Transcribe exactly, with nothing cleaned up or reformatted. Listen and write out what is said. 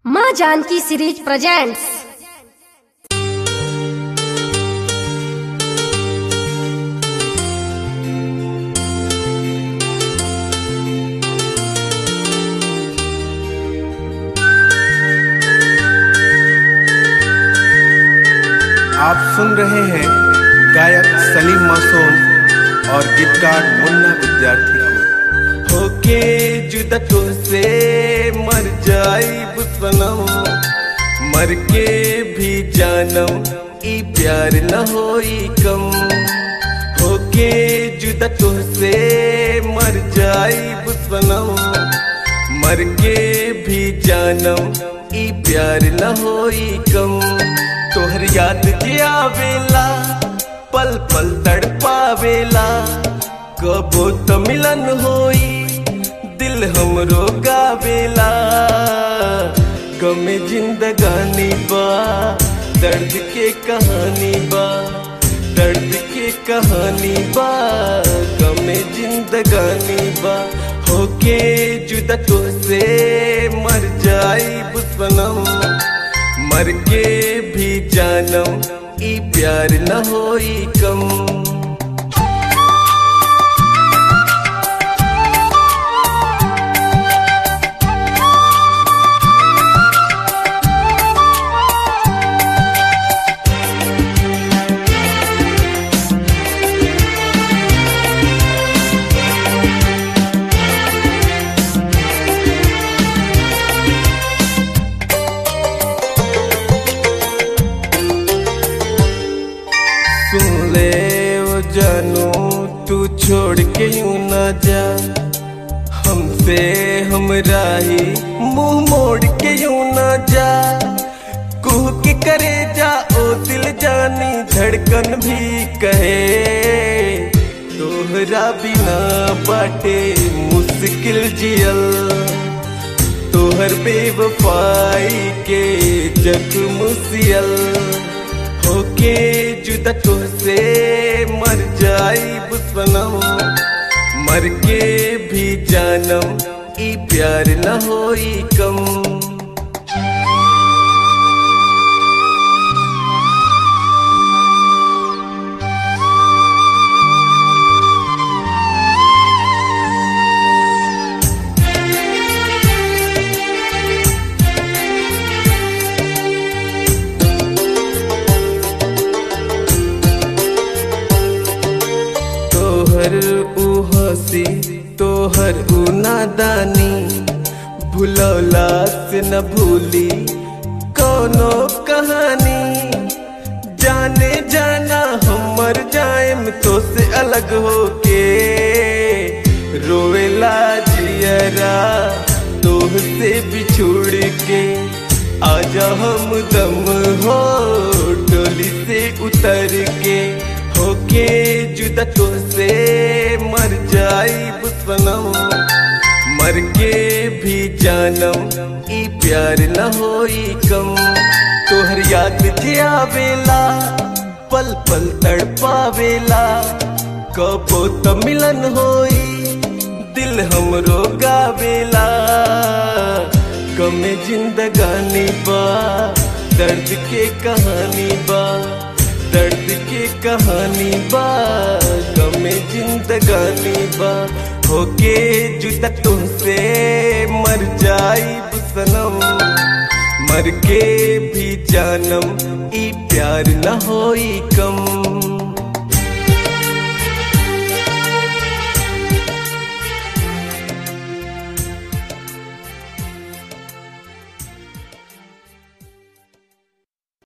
माँ Janaki series presents. आप सुन रहे हैं गायक सलीम मासूम और गीतकार मुन्ना विद्यार्थी को। होके जुदा तो से मर जाइब सनम, मर के भी जानम ई प्यार न होई कम। होके जुदा तो से मर जाइब सनम, मर के भी जानम ई प्यार न होई कम। तोहर याद के आवेला, पल पल तड़पावेला, कबो तो मिलन होई दिल हमरो गावेला। गमे जिंदगानी बा, दर्द के कहानी बा, दर्द के कहानी बा, गमे जिंदगानी बा। होके जुदा तो से मर जाइब सनम, मर के भी जानम ई प्यार न होई कम। सुन ले ओ जानू, तू छोड़ के यूं ना जा हमसे, हमरा ही मुंह मोड़ के यूं ना जा। कुह के करे जा ओ दिल जानी, धड़कन भी कहे तोहरा बिना बाटे मुश्किल जियल। तोहर बेवफाई के जख्म सियल। होके जुदा तो से मर जाइब सनम, मर के भी जानम ई प्यार न होई कम। तोहर ऊ हंसी, तोहर ऊ नादानी, भुलौला से न भूली कोनो कहानी। जाने जाना हम मर जाएम तो से अलग होके, रोवेला जियरा तोह से बिछुड़ के। आजा हम दम हो डोली से उतर के। होके जुदा तो से मर जाइब सनम, मर के भी जानम ई प्यार न होई कम। तोहर याद जे आवेला, पल पल तड़पावेला, कबो तो मिलन होई दिल हमरो गावेला। गमे जिंदगानी बा, दर्द के कहानी बा, दर्द के कहानी बा, गमे जिंदगानी बा। होके जुदा तुमसे मर जाइब सनम, मर के भी जानम ई प्यार न होई कम।